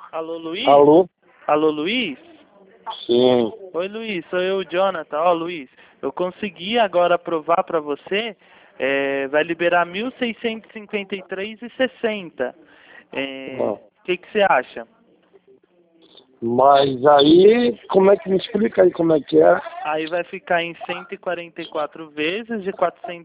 Alô, Luiz? Alô? Alô, Luiz? Sim. Oi, Luiz, sou eu, Jonathan. Ó, Luiz, eu consegui agora aprovar para você, vai liberar 1.653,60. Ah. O que você acha? Mas aí, como é que me explica aí como é que é? Aí vai ficar em 144 vezes de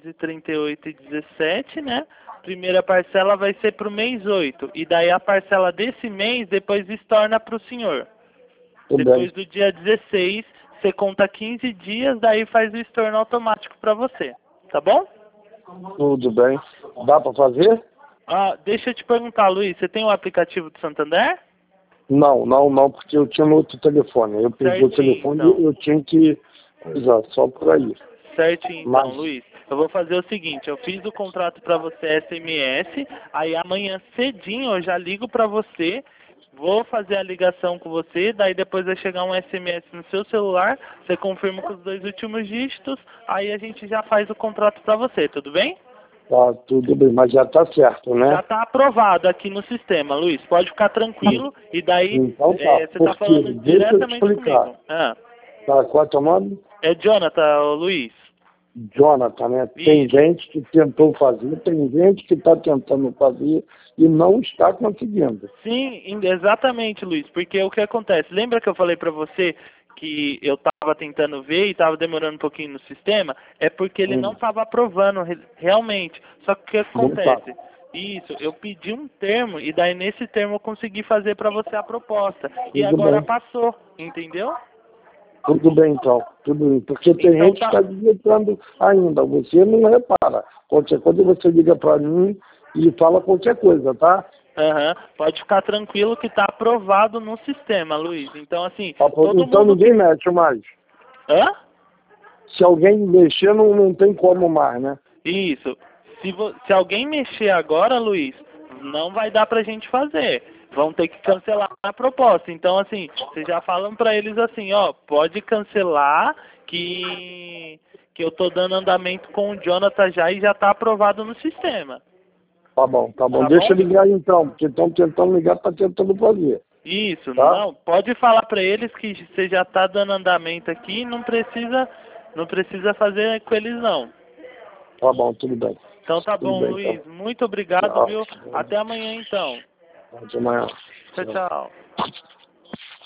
438,17, né? Primeira parcela vai ser para o mês 8. E daí a parcela desse mês depois estorna para o senhor. Tudo Depois bem. do dia 16, você conta 15 dias, daí faz o estorno automático para você. Tá bom? Tudo bem. Dá para fazer? Ah, deixa eu te perguntar, Luiz, você tem o aplicativo do Santander? Não, porque eu tinha no outro telefone. Eu perdi o Certinho, telefone então. e eu tinha que usar só por aí. Certinho, então, Mas, Luiz. Eu vou fazer o seguinte, eu fiz o contrato para você SMS, aí amanhã cedinho eu já ligo para você, vou fazer a ligação com você, daí depois vai chegar um SMS no seu celular, você confirma com os 2 últimos dígitos, aí a gente já faz o contrato para você, tudo bem? tá tudo bem, mas já tá certo, Já né? está aprovado aqui no sistema, Luiz, pode ficar tranquilo, e daí Então tá. você está Porque, falando deixa eu te diretamente explicar. comigo. Ah, Tá, qual é teu nome? é Jonathan, ô, Luiz. Jonathan, né? Tem Isso. gente que tentou fazer, tem gente que está tentando fazer e não está conseguindo. Sim, exatamente, Luiz, porque o que acontece? Lembra que eu falei para você que eu estava tentando ver e estava demorando um pouquinho no sistema? É porque ele não estava aprovando realmente. Só que o que Não tá. acontece? Isso, eu pedi um termo e daí nesse termo eu consegui fazer para você a proposta. E Tudo agora bem. passou, entendeu? Tudo bem, então. Tudo bem. Porque tem Então gente que tá. está digitando ainda. Você não repara. Qualquer coisa você liga para mim e fala qualquer coisa, tá? Aham, pode ficar tranquilo que está aprovado no sistema, Luiz. Então, assim, todo Então mundo ninguém que. mexe mais. Hã? Se alguém mexer, não tem como mais, né? Isso. Se alguém mexer agora, Luiz, não vai dar pra gente fazer. Vão ter que cancelar a proposta. Então, assim, vocês já falam pra eles assim, ó, pode cancelar que eu tô dando andamento com o Jonathan já e já tá aprovado no sistema. Tá bom, tá bom. Tá Deixa eu bom? ligar então, porque estão tentando ligar, tá tentando fazer, Isso, tá? não, pode falar pra eles que você já tá dando andamento aqui, não precisa fazer com eles não. Tá bom, tudo bem. Então tá Tudo bom, bem, então. Luiz. Muito obrigado, Tchau. viu? Até amanhã então. Até amanhã. Tchau, Tchau. tchau.